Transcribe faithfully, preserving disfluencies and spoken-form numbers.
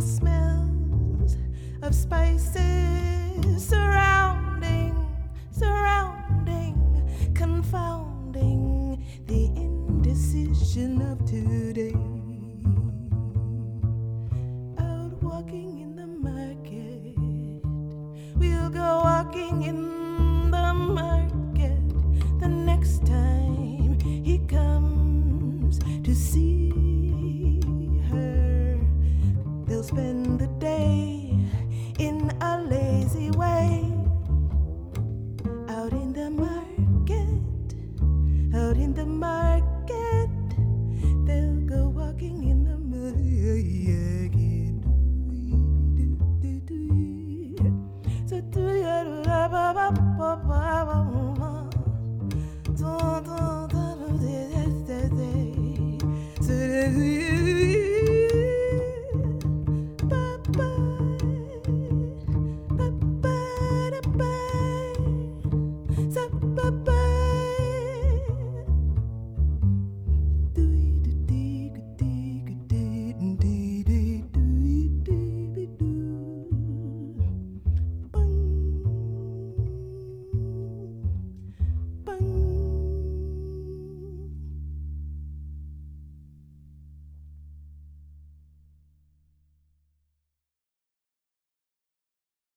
smells of spices surrounding, surrounding, confounding the indecision of today. Out walking in the market, we'll go walking in the market the next time he comes to see her. They'll spend the day in a lazy way. Out in the market, out in the market, they'll go walking in the market. So do ya ba ba ba ba ba.